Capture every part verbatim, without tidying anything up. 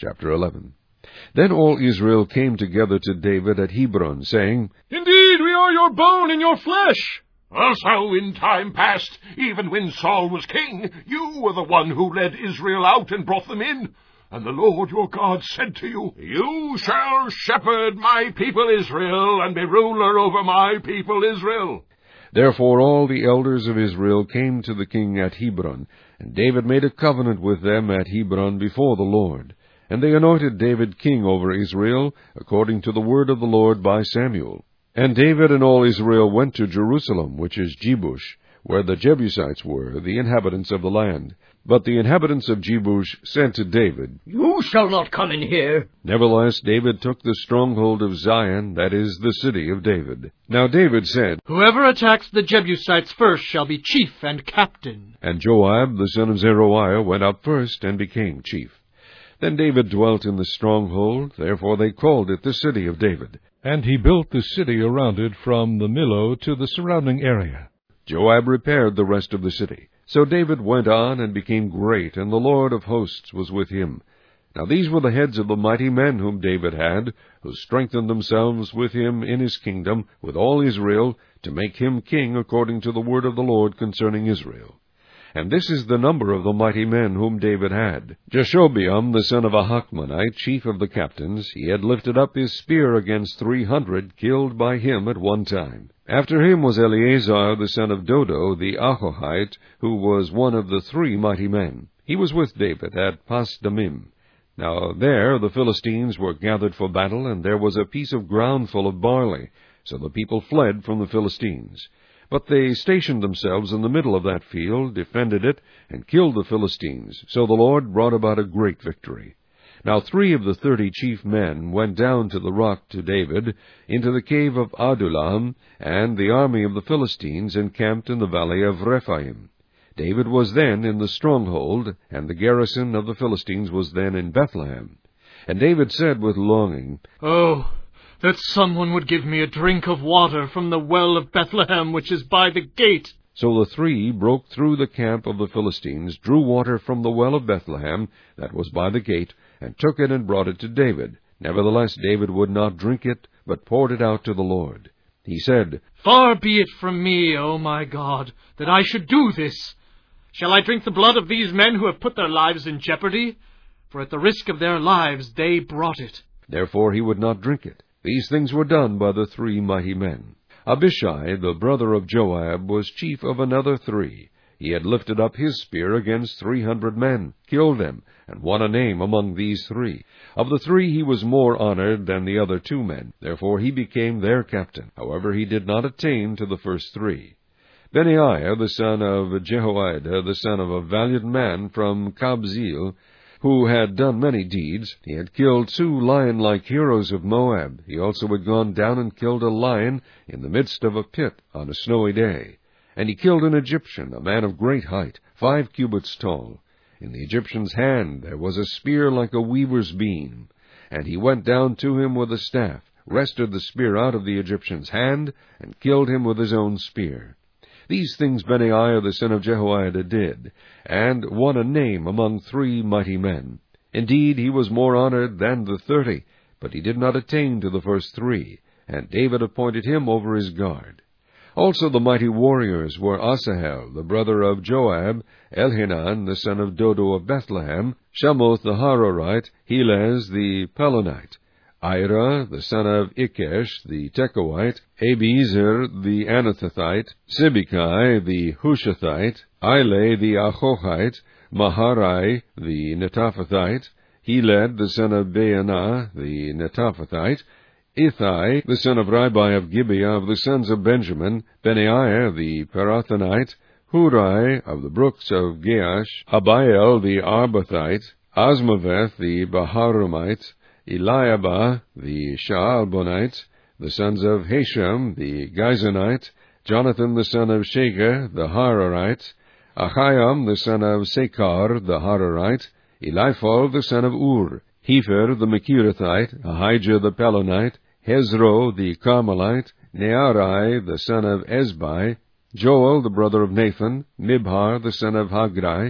Chapter eleven. Then all Israel came together to David at Hebron, saying, Indeed, we are your bone and your flesh. Also in time past, even when Saul was king, you were the one who led Israel out and brought them in. And the Lord your God said to you, You shall shepherd my people Israel, and be ruler over my people Israel. Therefore all the elders of Israel came to the king at Hebron, and David made a covenant with them at Hebron before the Lord. And they anointed David king over Israel, according to the word of the Lord by Samuel. And David and all Israel went to Jerusalem, which is Jebush, where the Jebusites were, the inhabitants of the land. But the inhabitants of Jebush said to David, You shall not come in here. Nevertheless David took the stronghold of Zion, that is, the city of David. Now David said, Whoever attacks the Jebusites first shall be chief and captain. And Joab the son of Zeruiah went up first and became chief. Then David dwelt in the stronghold, therefore they called it the city of David. And he built the city around it from the Millo to the surrounding area. Joab repaired the rest of the city. So David went on and became great, and the Lord of hosts was with him. Now these were the heads of the mighty men whom David had, who strengthened themselves with him in his kingdom, with all Israel, to make him king according to the word of the Lord concerning Israel. And this is the number of the mighty men whom David had. Jeshobeam the son of Ahachmonite, chief of the captains, he had lifted up his spear against three hundred, killed by him at one time. After him was Eleazar the son of Dodo the Ahohite, who was one of the three mighty men. He was with David at Pasdamim. Now there the Philistines were gathered for battle, and there was a piece of ground full of barley. So the people fled from the Philistines. But they stationed themselves in the middle of that field, defended it, and killed the Philistines. So the Lord brought about a great victory. Now three of the thirty chief men went down to the rock to David, into the cave of Adullam, and the army of the Philistines encamped in the valley of Rephaim. David was then in the stronghold, and the garrison of the Philistines was then in Bethlehem. And David said with longing, Oh, that someone would give me a drink of water from the well of Bethlehem, which is by the gate. So the three broke through the camp of the Philistines, drew water from the well of Bethlehem, that was by the gate, and took it and brought it to David. Nevertheless David would not drink it, but poured it out to the Lord. He said, Far be it from me, O my God, that I should do this. Shall I drink the blood of these men who have put their lives in jeopardy? For at the risk of their lives they brought it. Therefore he would not drink it. These things were done by the three mighty men. Abishai, the brother of Joab, was chief of another three. He had lifted up his spear against three hundred men, killed them, and won a name among these three. Of the three he was more honored than the other two men. Therefore he became their captain. However, he did not attain to the first three. Benaiah, the son of Jehoiada, the son of a valiant man from Kabzeel, who had done many deeds. He had killed two lion-like heroes of Moab. He also had gone down and killed a lion in the midst of a pit on a snowy day. And he killed an Egyptian, a man of great height, five cubits tall. In the Egyptian's hand there was a spear like a weaver's beam. And he went down to him with a staff, wrested the spear out of the Egyptian's hand, and killed him with his own spear. These things Benaiah the son of Jehoiada did, and won a name among three mighty men. Indeed, he was more honored than the thirty, but he did not attain to the first three, and David appointed him over his guard. Also the mighty warriors were Asahel, the brother of Joab, Elhanan, the son of Dodo of Bethlehem, Shamoth the Harorite, Helez the Pelonite, Ira, the son of Ikesh, the Tekoite, Abiezer, the Anathothite, Sibbecai, the Hushathite, Ile, the Ahohite, Maharai, the Netophathite, Heled, the son of Baanah, the Netophathite, Ithai, the son of Ribai of Gibeah of the sons of Benjamin, Benaiah, the Pirathonite, Hurai, of the brooks of Gaash, Abiel, the Arbathite, Asmaveth, the Baharumite, Eliabah, the Shaalbonite, the sons of Hashem, the Gizonite, Jonathan, the son of Shageh, the Hararite, Ahiam, the son of Sekar, the Hararite, Eliphal, the son of Ur, Hefer, the Mechirathite, Ahijah, the Pelonite, Hezro, the Carmelite, Nearai, the son of Ezbai, Joel, the brother of Nathan, Mibhar, the son of Haggai,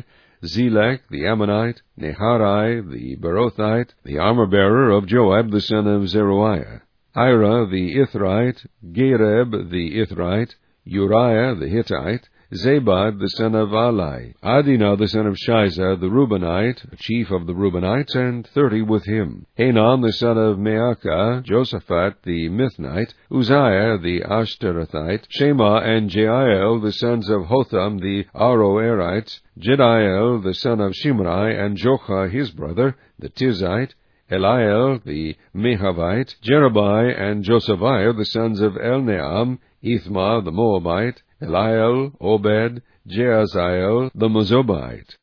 Zelek the Ammonite, Neharai the Berothite, the armor-bearer of Joab the son of Zeruiah, Ira the Ithrite, Gareb the Ithrite, Uriah the Hittite, Zabad the son of Ali, Adinah the son of Shiza the Reubenite, a chief of the Reubenites, and thirty with him, Hanan the son of Maacah, Josaphat the Mithnite, Uzziah the Ashterethite, Shema and Jeiel the sons of Hotham the Aroerites, Jediel the son of Shimri, and Jocha his brother, the Tizite, Eliel the Mehavite, Jerubai and Josephiah the sons of Elneam, Ithma the Moabite, Eliel, Obed, Jeaziel the Mozobite.